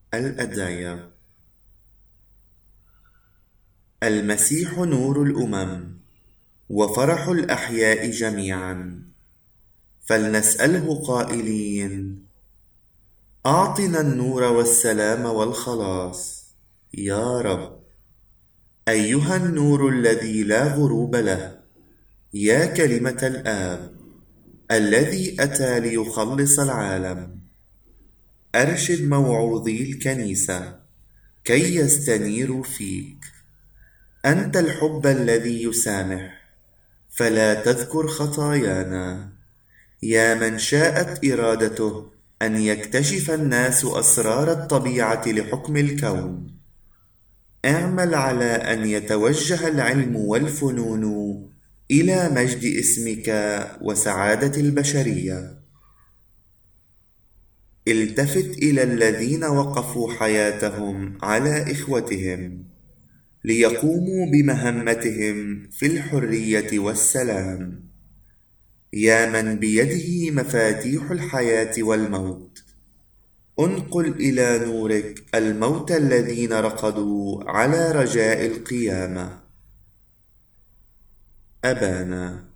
الأدعية. المسيح نور الأمم وفرح الأحياء جميعا، فلنسأله قائلين: أعطنا النور والسلام والخلاص يا رب. أيها النور الذي لا غروب له، يا كلمة الآب الذي أتى ليخلص العالم، أرشد موعوظي الكنيسة كي يستنيروا فيك. أنت الحب الذي يسامح، فلا تذكر خطايانا. يا من شاءت إرادته أن يكتشف الناس أسرار الطبيعة لحكم الكون، اعمل على أن يتوجه العلم والفنون إلى مجد اسمك وسعادة البشرية. التفت إلى الذين وقفوا حياتهم على إخوتهم ليقوموا بمهمتهم في الحرية والسلام. يا من بيده مفاتيح الحياة والموت، انقل إلى نورك الموتى الذين رقدوا على رجاء القيامة. أبانا